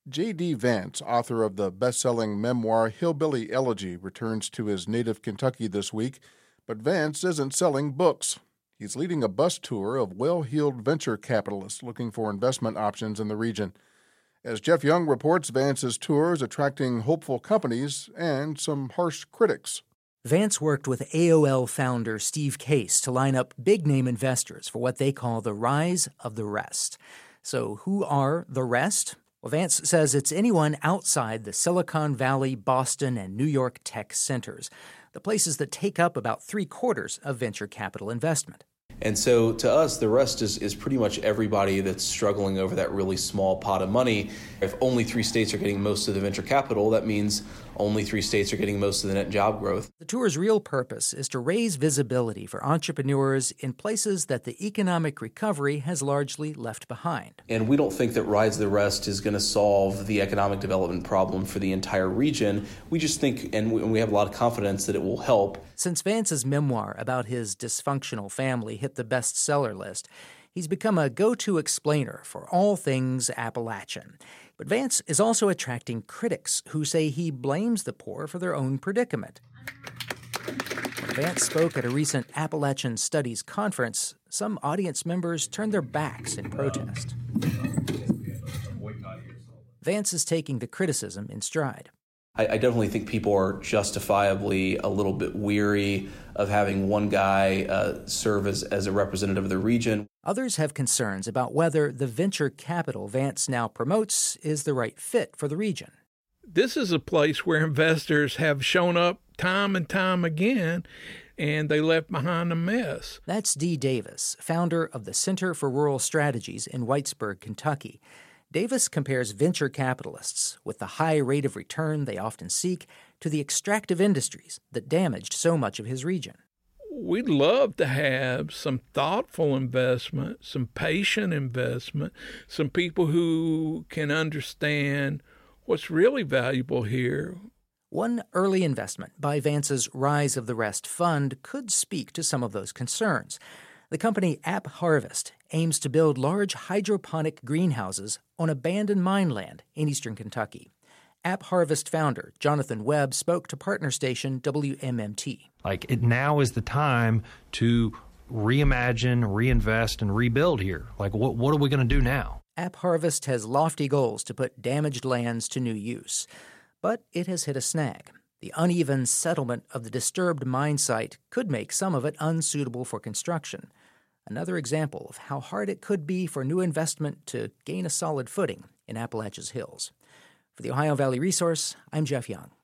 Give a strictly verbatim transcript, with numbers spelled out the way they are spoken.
J D. Vance, author of the best-selling memoir Hillbilly Elegy, returns to his native Kentucky this week, but Vance isn't selling books. He's leading a bus tour of well-heeled venture capitalists looking for investment options in the region. As Jeff Young reports, Vance's tour is attracting hopeful companies and some harsh critics. Vance worked with A O L founder Steve Case to line up big-name investors for what they call the rise of the rest. So who are the rest? Well, Vance says it's anyone outside the Silicon Valley, Boston, and New York tech centers, the places that take up about three-quarters of venture capital investment. And so to us, the rest is, is pretty much everybody that's struggling over that really small pot of money. If only three states are getting most of the venture capital, that means only three states are getting most of the net job growth. The tour's real purpose is to raise visibility for entrepreneurs in places that the economic recovery has largely left behind. And we don't think that Rise the Rest is going to solve the economic development problem for the entire region. We just think, and we have a lot of confidence that it will help. Since Vance's memoir about his dysfunctional family hit the bestseller list, he's become a go-to explainer for all things Appalachian. But Vance is also attracting critics who say he blames the poor for their own predicament. When Vance spoke at a recent Appalachian Studies conference, some audience members turned their backs in protest. Vance is taking the criticism in stride. I, I definitely think people are justifiably a little bit weary of having one guy uh, serve as, as a representative of the region. Others have concerns about whether the venture capital Vance now promotes is the right fit for the region. This is a place where investors have shown up time and time again, and they left behind a mess. That's Dee Davis, founder of the Center for Rural Strategies in Whitesburg, Kentucky. Davis compares venture capitalists, with the high rate of return they often seek, to the extractive industries that damaged so much of his region. We'd love to have some thoughtful investment, some patient investment, some people who can understand what's really valuable here. One early investment by Vance's Rise of the Rest fund could speak to some of those concerns. The company App Harvest aims to build large hydroponic greenhouses on abandoned mine land in eastern Kentucky. App Harvest founder Jonathan Webb spoke to partner station W M M T. Like, it now is the time to reimagine, reinvest, and rebuild here. Like, what, what are we going to do now? App Harvest has lofty goals to put damaged lands to new use. But it has hit a snag. The uneven settlement of the disturbed mine site could make some of it unsuitable for construction. Another example of how hard it could be for new investment to gain a solid footing in Appalachia's hills. For the Ohio Valley Resource, I'm Jeff Young.